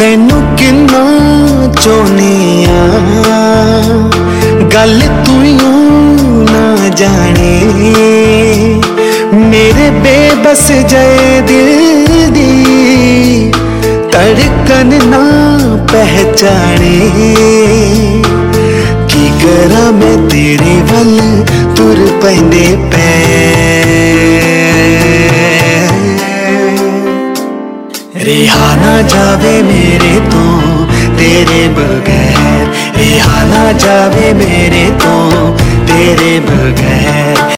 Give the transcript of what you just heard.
तैनू किन्ना चाहनी आ, गल तूं ना जाने। मेरे बेबस जए दिल दी धड़कन ना पहचाने। की करा मैं तेरे वल तुर पैंदे रिहा ना जावे मेरे तो तेरे बगैर, रिहा ना जावे मेरे तो तेरे बगैर।